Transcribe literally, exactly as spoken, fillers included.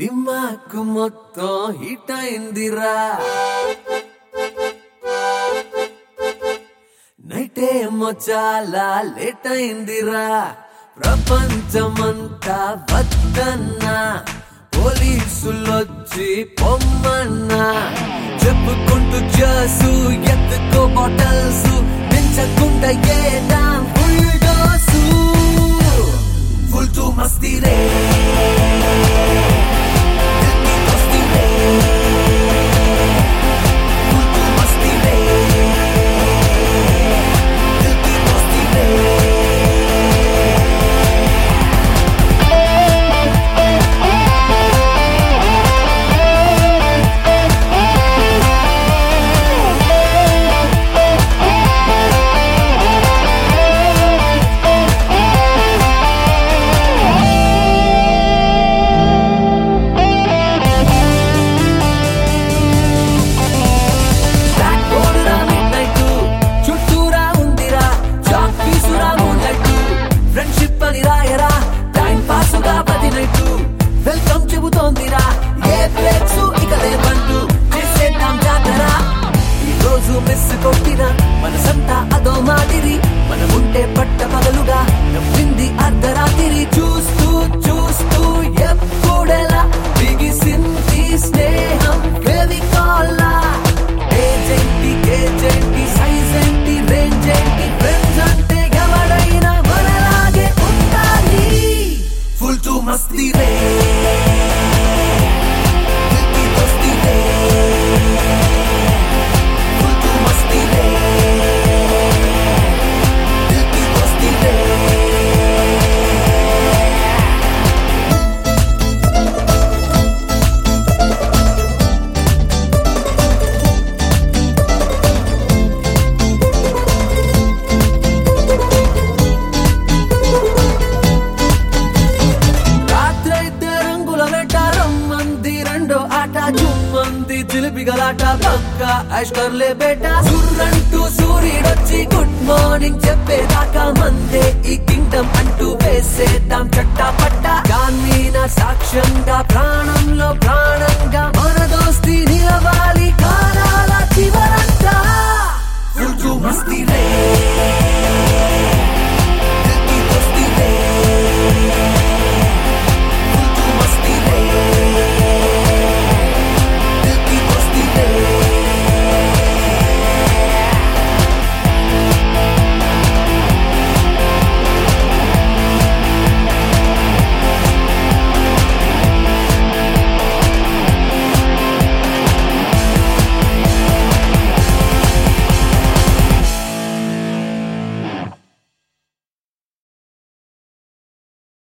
దిమాకు మొత్తం హిట్ అయిందిరా నైటేమో చాలా లేట్ అయిందిరా ప్రపంచమంతా వద్దన్నా పోలీసులొచ్చి పొమ్మన్నా చెప్పుకుంటూ చేసు ఎత్తుకో బాటల్స్ పెంచకుండా ఏదా full dose full to Masti ray welcome చెబుతోందిరా A breaks ఇక లేవంటూ చేసేద్దాం జాతర ఈ రోజు మిస్ కొట్టిన మనసంతా అదో మాదిరి మనముంటే పట్ట పగలుగా నవ్వింది అర్ధరాత్రి చూస్తూ చూస్తూ ఎప్పుడెలా బిగిసింది స్నేహం ఫెవికాల్లా ఏజెంటి ఏజెంటి సైజ్ ఏంటి రేంజ్ ఏంటి ఫ్రెండ్స్ అంటే ఎవడైనా మనలాగే ఉండాలి ఫుల్ టు మస్తీ రే గలాట పక్క ఐష్కర్లే బేటా సుర్రంటూ సూర్యుడొచ్చి గుడ్ మార్నింగ్ చెప్పేదాకా మందే ఈ